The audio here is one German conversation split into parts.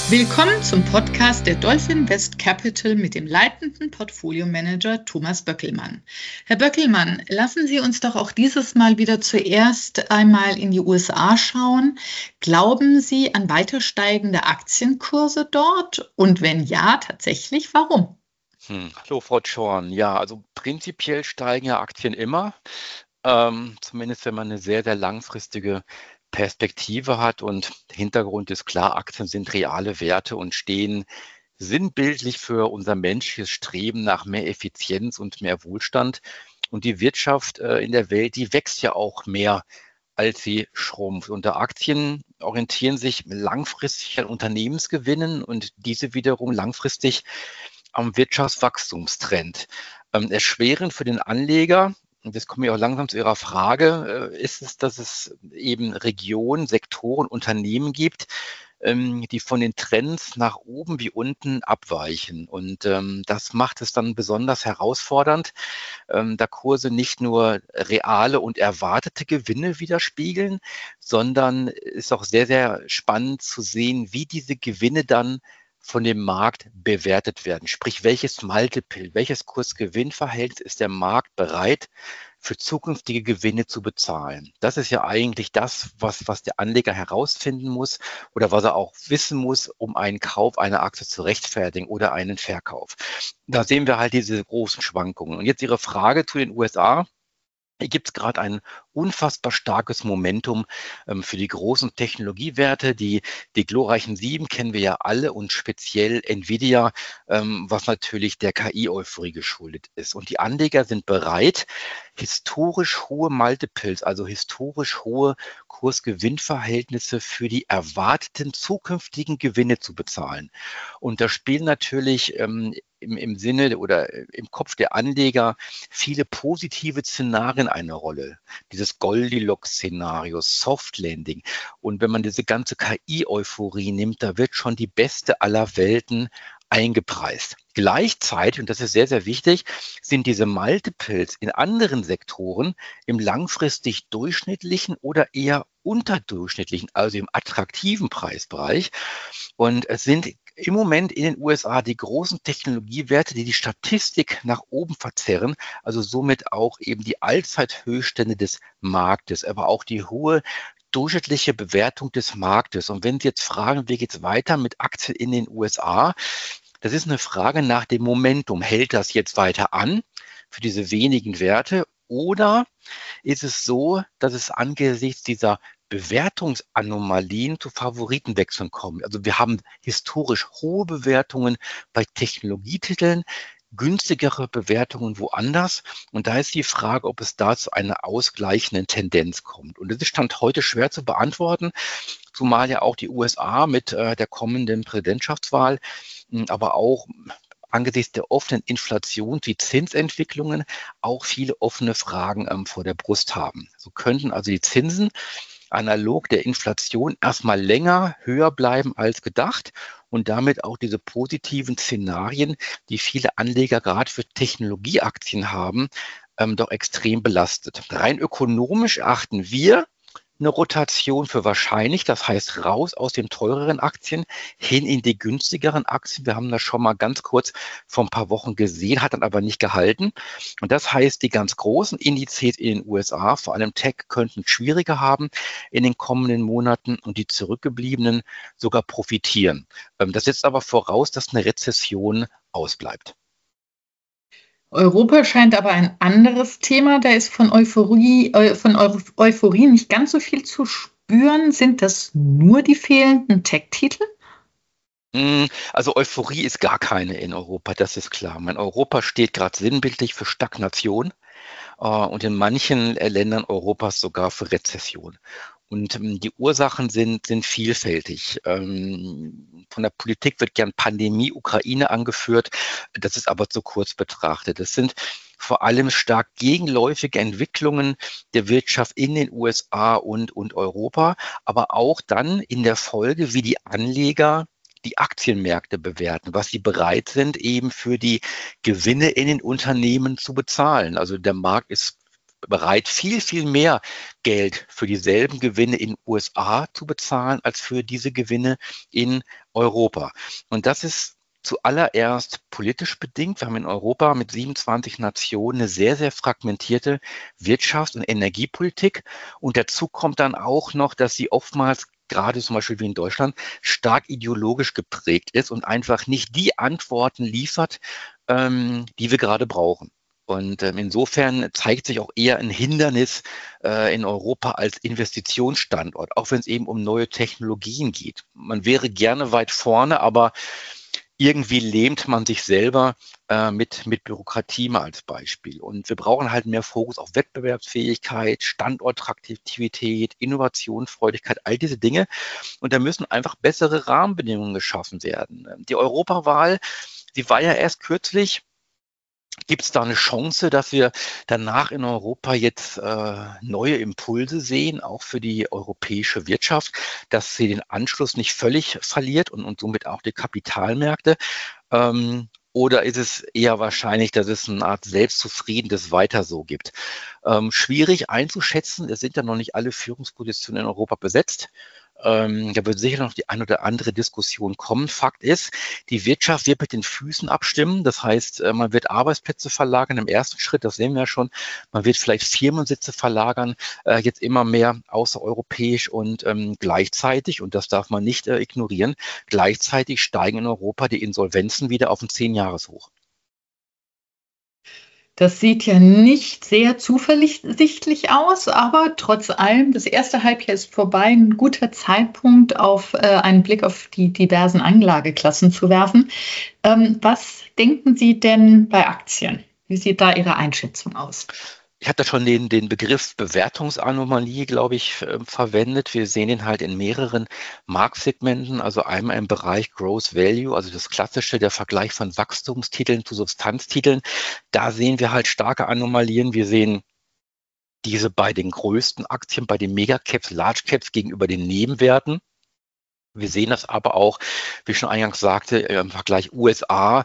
Willkommen zum Podcast der Dolphin West Capital mit dem leitenden Portfolio-Manager Thomas Böckelmann. Herr Böckelmann, lassen Sie uns doch auch dieses Mal wieder zuerst einmal in die USA schauen. Glauben Sie an weiter steigende Aktienkurse dort? Und wenn ja, tatsächlich, warum? Hallo Frau Schorn. Ja, also prinzipiell steigen ja Aktien immer, zumindest wenn man eine sehr, sehr langfristige Perspektive hat. Und der Hintergrund ist klar, Aktien sind reale Werte und stehen sinnbildlich für unser menschliches Streben nach mehr Effizienz und mehr Wohlstand. Und die Wirtschaft in der Welt, die wächst ja auch mehr, als sie schrumpft. Und Aktien orientieren sich langfristig an Unternehmensgewinnen und diese wiederum langfristig am Wirtschaftswachstumstrend. Erschwerend für den Anleger, und jetzt komme ich auch langsam zu Ihrer Frage, ist es, dass es eben Regionen, Sektoren, Unternehmen gibt, die von den Trends nach oben wie unten abweichen. Und das macht es dann besonders herausfordernd, da Kurse nicht nur reale und erwartete Gewinne widerspiegeln, sondern ist auch sehr, sehr spannend zu sehen, wie diese Gewinne dann von dem Markt bewertet werden. Sprich, welches Multiple, welches Kurs-Gewinn-Verhältnis ist der Markt bereit, für zukünftige Gewinne zu bezahlen? Das ist ja eigentlich das, was der Anleger herausfinden muss oder was er auch wissen muss, um einen Kauf einer Aktie zu rechtfertigen oder einen Verkauf. Da sehen wir halt diese großen Schwankungen. Und jetzt Ihre Frage zu den USA. Hier gibt es gerade ein unfassbar starkes Momentum für die großen Technologiewerte. Die glorreichen 7 kennen wir ja alle und speziell Nvidia, was natürlich der KI-Euphorie geschuldet ist. Und die Anleger sind bereit, historisch hohe Multiples, also historisch hohe Kurs-Gewinn-Verhältnisse für die erwarteten zukünftigen Gewinne zu bezahlen. Und da spielen natürlich im Sinne oder im Kopf der Anleger viele positive Szenarien eine Rolle. Dieses Goldilocks-Szenario, Soft Landing. Und wenn man diese ganze KI-Euphorie nimmt, da wird schon die beste aller Welten eingepreist. Gleichzeitig, und das ist sehr, sehr wichtig, sind diese Multiples in anderen Sektoren im langfristig durchschnittlichen oder eher unterdurchschnittlichen, also im attraktiven Preisbereich. Und es sind im Moment in den USA die großen Technologiewerte, die die Statistik nach oben verzerren, also somit auch eben die Allzeithöchststände des Marktes, aber auch die hohe durchschnittliche Bewertung des Marktes. Und wenn Sie jetzt fragen, wie geht es weiter mit Aktien in den USA, das ist eine Frage nach dem Momentum. Hält das jetzt weiter an für diese wenigen Werte oder ist es so, dass es angesichts dieser Bewertungsanomalien zu Favoritenwechseln kommt? Also wir haben historisch hohe Bewertungen bei Technologietiteln, günstigere Bewertungen woanders. Und da ist die Frage, ob es da zu einer ausgleichenden Tendenz kommt. Und das ist Stand heute schwer zu beantworten, zumal ja auch die USA mit der kommenden Präsidentschaftswahl, aber auch angesichts der offenen Inflation, die Zinsentwicklungen auch viele offene Fragen vor der Brust haben. So könnten also die Zinsen analog der Inflation erstmal länger höher bleiben als gedacht und damit auch diese positiven Szenarien, die viele Anleger gerade für Technologieaktien haben, doch extrem belastet. Rein ökonomisch erachten wir eine Rotation für wahrscheinlich, das heißt raus aus den teureren Aktien hin in die günstigeren Aktien. Wir haben das schon mal ganz kurz vor ein paar Wochen gesehen, hat dann aber nicht gehalten. Und das heißt, die ganz großen Indizes in den USA, vor allem Tech, könnten schwieriger haben in den kommenden Monaten und die zurückgebliebenen sogar profitieren. Das setzt aber voraus, dass eine Rezession ausbleibt. Europa scheint aber ein anderes Thema. Da ist von Euphorie nicht ganz so viel zu spüren. Sind das nur die fehlenden Tech-Titel? Also Euphorie ist gar keine in Europa, das ist klar. Europa steht gerade sinnbildlich für Stagnation und in manchen Ländern Europas sogar für Rezession. Und die Ursachen sind vielfältig. Von der Politik wird gern Pandemie, Ukraine angeführt. Das ist aber zu kurz betrachtet. Das sind vor allem stark gegenläufige Entwicklungen der Wirtschaft in den USA und Europa, aber auch dann in der Folge, wie die Anleger die Aktienmärkte bewerten, was sie bereit sind, eben für die Gewinne in den Unternehmen zu bezahlen. Also der Markt ist bereit, viel, viel mehr Geld für dieselben Gewinne in den USA zu bezahlen, als für diese Gewinne in Europa. Und das ist zuallererst politisch bedingt. Wir haben in Europa mit 27 Nationen eine sehr, sehr fragmentierte Wirtschafts- und Energiepolitik. Und dazu kommt dann auch noch, dass sie oftmals, gerade zum Beispiel wie in Deutschland, stark ideologisch geprägt ist und einfach nicht die Antworten liefert, die wir gerade brauchen. Und insofern zeigt sich auch eher ein Hindernis in Europa als Investitionsstandort, auch wenn es eben um neue Technologien geht. Man wäre gerne weit vorne, aber irgendwie lähmt man sich selber mit Bürokratie mal als Beispiel. Und wir brauchen halt mehr Fokus auf Wettbewerbsfähigkeit, Standortattraktivität, Innovationsfreudigkeit, all diese Dinge. Und da müssen einfach bessere Rahmenbedingungen geschaffen werden. Die Europawahl, die war ja erst kürzlich. Gibt es da eine Chance, dass wir danach in Europa jetzt neue Impulse sehen, auch für die europäische Wirtschaft, dass sie den Anschluss nicht völlig verliert und somit auch die Kapitalmärkte? Oder ist es eher wahrscheinlich, dass es eine Art selbstzufriedenes Weiter so gibt? Schwierig einzuschätzen. Es sind ja noch nicht alle Führungspositionen in Europa besetzt. Da wird sicher noch die ein oder andere Diskussion kommen. Fakt ist, die Wirtschaft wird mit den Füßen abstimmen. Das heißt, man wird Arbeitsplätze verlagern im ersten Schritt, das sehen wir ja schon. Man wird vielleicht Firmensitze verlagern, jetzt immer mehr außereuropäisch und gleichzeitig, und das darf man nicht ignorieren, gleichzeitig steigen in Europa die Insolvenzen wieder auf ein 10-Jahres-Hoch. Das sieht ja nicht sehr zuversichtlich aus, aber trotz allem, das erste Halbjahr ist vorbei, ein guter Zeitpunkt, auf einen Blick auf die diversen Anlageklassen zu werfen. Was denken Sie denn bei Aktien? Wie sieht da Ihre Einschätzung aus? Ich hatte schon den Begriff Bewertungsanomalie, glaube ich, verwendet. Wir sehen ihn halt in mehreren Marktsegmenten, also einmal im Bereich Growth Value, also das klassische, der Vergleich von Wachstumstiteln zu Substanztiteln. Da sehen wir halt starke Anomalien. Wir sehen diese bei den größten Aktien, bei den Megacaps, Large Caps gegenüber den Nebenwerten. Wir sehen das aber auch, wie ich schon eingangs sagte, im Vergleich USA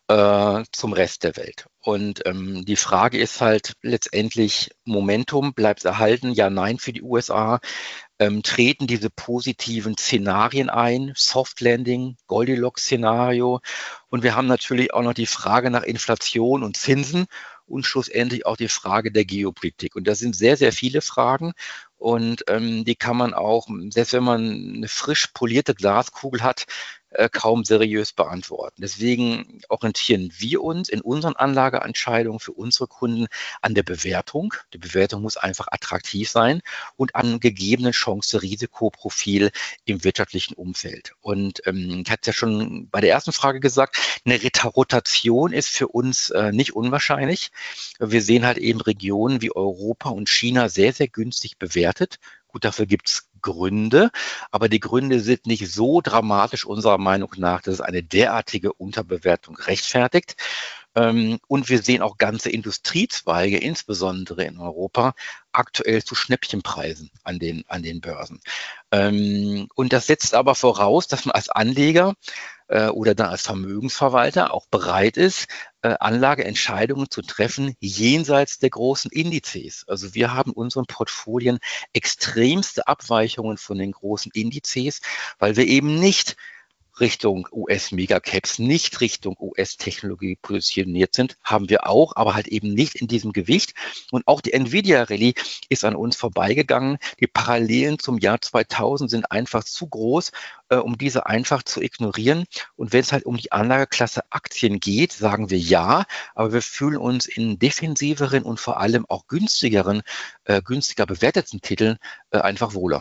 zum Rest der Welt. Und die Frage ist halt letztendlich, Momentum, bleibt es erhalten? Ja, nein für die USA. Treten diese positiven Szenarien ein? Soft Landing, Goldilocks-Szenario. Und wir haben natürlich auch noch die Frage nach Inflation und Zinsen und schlussendlich auch die Frage der Geopolitik. Und das sind sehr, sehr viele Fragen. Und die kann man auch, selbst wenn man eine frisch polierte Glaskugel hat, kaum seriös beantworten. Deswegen orientieren wir uns in unseren Anlageentscheidungen für unsere Kunden an der Bewertung. Die Bewertung muss einfach attraktiv sein und an gegebenen Chance-Risikoprofil im wirtschaftlichen Umfeld. Und ich hatte ja schon bei der ersten Frage gesagt, eine Rotation ist für uns nicht unwahrscheinlich. Wir sehen halt eben Regionen wie Europa und China sehr, sehr günstig bewertet. Gut, dafür gibt es Gründe, aber die Gründe sind nicht so dramatisch unserer Meinung nach, dass es eine derartige Unterbewertung rechtfertigt. Und wir sehen auch ganze Industriezweige, insbesondere in Europa, aktuell zu Schnäppchenpreisen an den Börsen. Und das setzt aber voraus, dass man als Anleger oder dann als Vermögensverwalter auch bereit ist, Anlageentscheidungen zu treffen jenseits der großen Indizes. Also wir haben in unseren Portfolien extremste Abweichungen von den großen Indizes, weil wir eben nicht Richtung US-Megacaps, nicht Richtung US-Technologie positioniert sind, haben wir auch, aber halt eben nicht in diesem Gewicht. Und auch die Nvidia-Rallye ist an uns vorbeigegangen. Die Parallelen zum Jahr 2000 sind einfach zu groß, um diese einfach zu ignorieren. Und wenn es halt um die Anlageklasse Aktien geht, sagen wir ja, aber wir fühlen uns in defensiveren und vor allem auch günstiger bewerteten Titeln einfach wohler.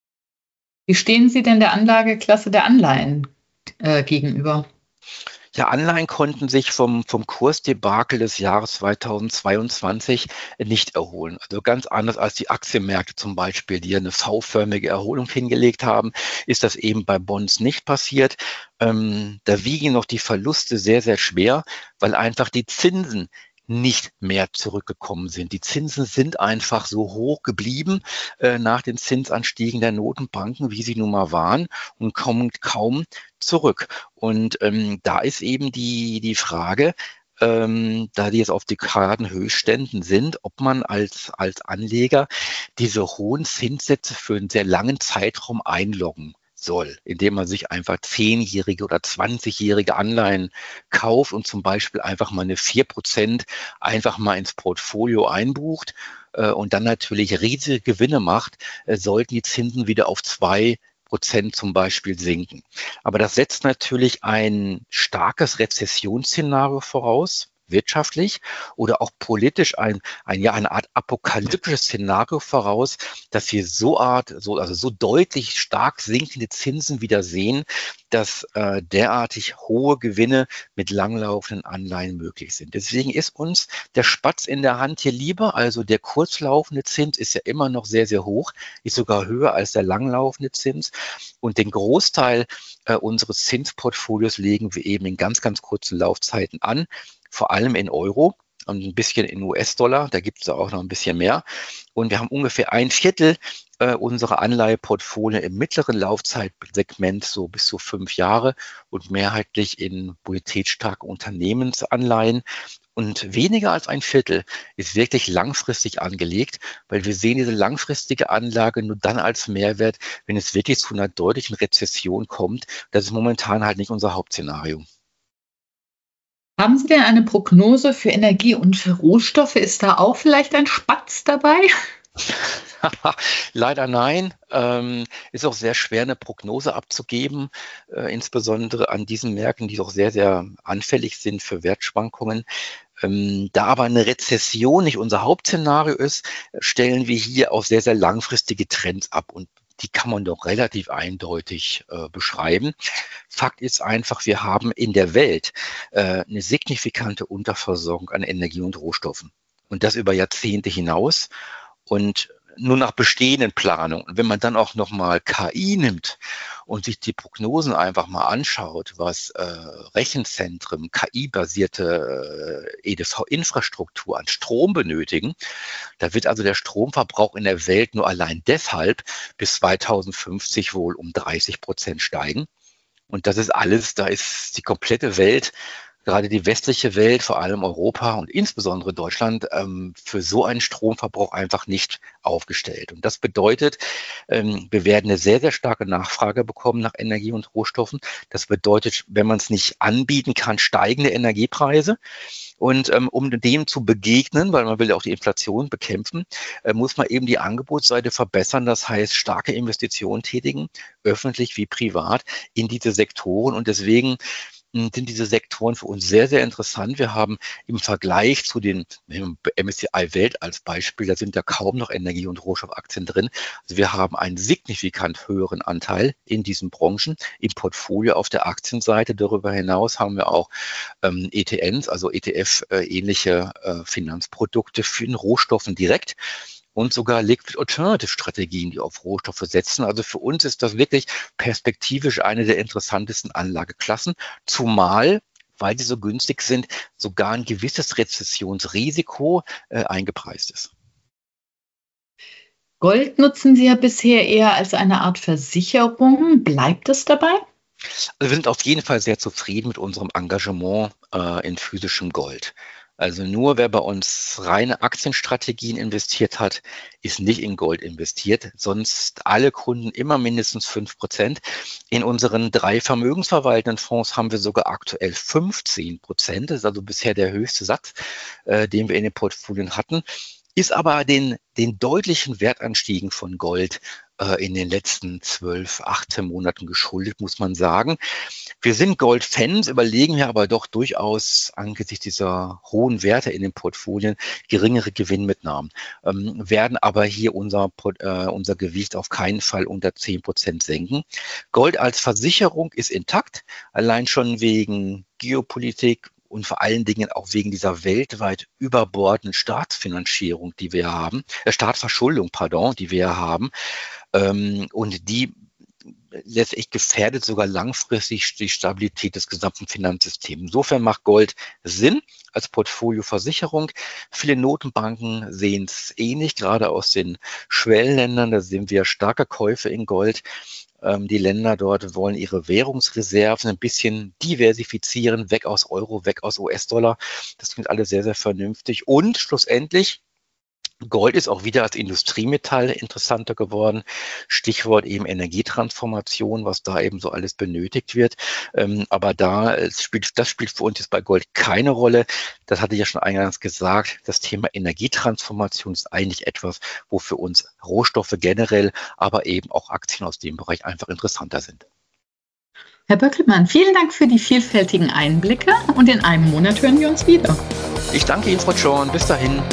Wie stehen Sie denn der Anlageklasse der Anleihen gegenüber? Ja, Anleihen konnten sich vom Kursdebakel des Jahres 2022 nicht erholen. Also ganz anders als die Aktienmärkte zum Beispiel, die ja eine V-förmige Erholung hingelegt haben, ist das eben bei Bonds nicht passiert. Da wiegen noch die Verluste sehr, sehr schwer, weil einfach die Zinsen nicht mehr zurückgekommen sind. Die Zinsen sind einfach so hoch geblieben nach den Zinsanstiegen der Notenbanken, wie sie nun mal waren, und kommen kaum zurück. Und da ist eben die Frage, da die jetzt auf Dekadenhöchstständen sind, ob man als Anleger diese hohen Zinssätze für einen sehr langen Zeitraum einloggen soll, indem man sich einfach 10-jährige oder 20-jährige Anleihen kauft und zum Beispiel einfach mal eine 4% einfach mal ins Portfolio einbucht und dann natürlich riesige Gewinne macht, sollten die Zinsen wieder auf 2% zum Beispiel sinken. Aber das setzt natürlich ein starkes Rezessionsszenario voraus, wirtschaftlich oder auch politisch eine Art apokalyptisches Szenario voraus, dass wir so deutlich stark sinkende Zinsen wieder sehen, dass derartig hohe Gewinne mit langlaufenden Anleihen möglich sind. Deswegen ist uns der Spatz in der Hand hier lieber, also der kurzlaufende Zins ist ja immer noch sehr, sehr hoch, ist sogar höher als der langlaufende Zins und den Großteil unseres Zinsportfolios legen wir eben in ganz, ganz kurzen Laufzeiten an, vor allem in Euro und ein bisschen in US-Dollar, da gibt es auch noch ein bisschen mehr. Und wir haben ungefähr ein Viertel unserer Anleiheportfolien im mittleren Laufzeitsegment, so bis zu 5 Jahre und mehrheitlich in bonitätsstarke Unternehmensanleihen. Und weniger als ein Viertel ist wirklich langfristig angelegt, weil wir sehen diese langfristige Anlage nur dann als Mehrwert, wenn es wirklich zu einer deutlichen Rezession kommt. Das ist momentan halt nicht unser Hauptszenario. Haben Sie denn eine Prognose für Energie und Rohstoffe? Ist da auch vielleicht ein Spatz dabei? Leider nein. Ist auch sehr schwer, eine Prognose abzugeben, insbesondere an diesen Märkten, die doch sehr, sehr anfällig sind für Wertschwankungen. Da aber eine Rezession nicht unser Hauptszenario ist, stellen wir hier auch sehr, sehr langfristige Trends ab und die kann man doch relativ eindeutig beschreiben. Fakt ist einfach, wir haben in der Welt eine signifikante Unterversorgung an Energie und Rohstoffen und das über Jahrzehnte hinaus und nur nach bestehenden Planungen. Und wenn man dann auch nochmal KI nimmt und sich die Prognosen einfach mal anschaut, was Rechenzentren, KI-basierte EDV-Infrastruktur an Strom benötigen, da wird also der Stromverbrauch in der Welt nur allein deshalb bis 2050 wohl um 30% steigen. Und das ist alles, da ist die komplette Welt, gerade die westliche Welt, vor allem Europa und insbesondere Deutschland, für so einen Stromverbrauch einfach nicht aufgestellt. Und das bedeutet, wir werden eine sehr, sehr starke Nachfrage bekommen nach Energie und Rohstoffen. Das bedeutet, wenn man es nicht anbieten kann, steigende Energiepreise. Und um dem zu begegnen, weil man will ja auch die Inflation bekämpfen, muss man eben die Angebotsseite verbessern. Das heißt, starke Investitionen tätigen, öffentlich wie privat, in diese Sektoren. Und deswegen sind diese Sektoren für uns sehr, sehr interessant. Wir haben im Vergleich zu den MSCI Welt als Beispiel, da sind ja kaum noch Energie- und Rohstoffaktien drin. Also wir haben einen signifikant höheren Anteil in diesen Branchen im Portfolio auf der Aktienseite. Darüber hinaus haben wir auch ETNs, also ETF-ähnliche Finanzprodukte für den Rohstoffen direkt. Und sogar Liquid Alternative Strategien, die auf Rohstoffe setzen. Also für uns ist das wirklich perspektivisch eine der interessantesten Anlageklassen, zumal, weil die so günstig sind, sogar ein gewisses Rezessionsrisiko eingepreist ist. Gold nutzen Sie ja bisher eher als eine Art Versicherung. Bleibt es dabei? Also wir sind auf jeden Fall sehr zufrieden mit unserem Engagement in physischem Gold. Also nur wer bei uns reine Aktienstrategien investiert hat, ist nicht in Gold investiert. Sonst alle Kunden immer mindestens 5%. In unseren 3 vermögensverwaltenden Fonds haben wir sogar aktuell 15%. Das ist also bisher der höchste Satz, den wir in den Portfolien hatten. Ist aber den deutlichen Wertanstiegen von Gold in den letzten 12, 18 Monaten geschuldet, muss man sagen. Wir sind Gold-Fans, überlegen wir aber doch durchaus angesichts dieser hohen Werte in den Portfolien geringere Gewinnmitnahmen, werden aber hier unser Gewicht auf keinen Fall unter 10% senken. Gold als Versicherung ist intakt, allein schon wegen Geopolitik und vor allen Dingen auch wegen dieser weltweit überbordenden Staatsverschuldung, die wir haben, die wir haben. Und die letztlich gefährdet sogar langfristig die Stabilität des gesamten Finanzsystems. Insofern macht Gold Sinn als Portfolioversicherung. Viele Notenbanken sehen es ähnlich, gerade aus den Schwellenländern. Da sehen wir starke Käufe in Gold. Die Länder dort wollen ihre Währungsreserven ein bisschen diversifizieren, weg aus Euro, weg aus US-Dollar. Das klingt alles sehr, sehr vernünftig. Und schlussendlich, Gold ist auch wieder als Industriemetall interessanter geworden. Stichwort eben Energietransformation, was da eben so alles benötigt wird. Aber das spielt für uns jetzt bei Gold keine Rolle. Das hatte ich ja schon eingangs gesagt. Das Thema Energietransformation ist eigentlich etwas, wo für uns Rohstoffe generell, aber eben auch Aktien aus dem Bereich einfach interessanter sind. Herr Böckelmann, vielen Dank für die vielfältigen Einblicke und in einem Monat hören wir uns wieder. Ich danke Ihnen, Frau Schorn. Bis dahin.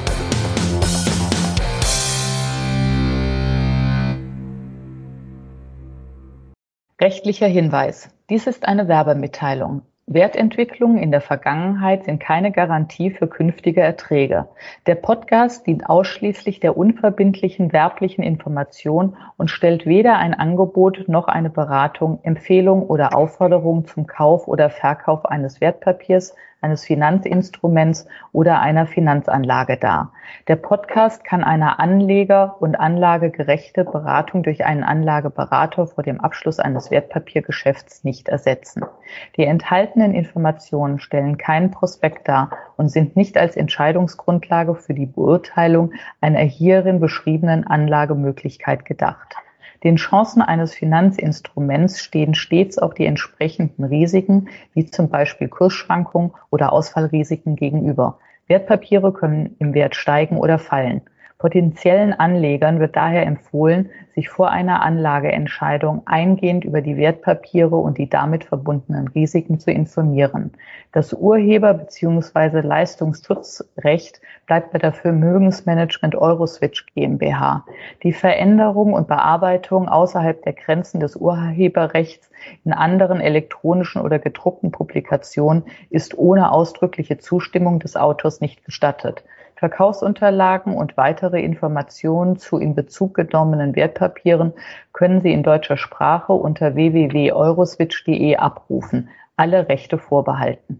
Rechtlicher Hinweis. Dies ist eine Werbemitteilung. Wertentwicklungen in der Vergangenheit sind keine Garantie für künftige Erträge. Der Podcast dient ausschließlich der unverbindlichen werblichen Information und stellt weder ein Angebot noch eine Beratung, Empfehlung oder Aufforderung zum Kauf oder Verkauf eines Wertpapiers, eines Finanzinstruments oder einer Finanzanlage dar. Der Podcast kann eine anleger- und anlagegerechte Beratung durch einen Anlageberater vor dem Abschluss eines Wertpapiergeschäfts nicht ersetzen. Die enthaltenen Informationen stellen keinen Prospekt dar und sind nicht als Entscheidungsgrundlage für die Beurteilung einer hierin beschriebenen Anlagemöglichkeit gedacht. Den Chancen eines Finanzinstruments stehen stets auch die entsprechenden Risiken, wie zum Beispiel Kursschwankungen oder Ausfallrisiken gegenüber. Wertpapiere können im Wert steigen oder fallen. Potenziellen Anlegern wird daher empfohlen, sich vor einer Anlageentscheidung eingehend über die Wertpapiere und die damit verbundenen Risiken zu informieren. Das Urheber- bzw. Leistungsschutzrecht bleibt bei der Vermögensmanagement Euroswitch GmbH. Die Veränderung und Bearbeitung außerhalb der Grenzen des Urheberrechts in anderen elektronischen oder gedruckten Publikationen ist ohne ausdrückliche Zustimmung des Autors nicht gestattet. Verkaufsunterlagen und weitere Informationen zu in Bezug genommenen Wertpapieren können Sie in deutscher Sprache unter www.euroswitch.de abrufen. Alle Rechte vorbehalten.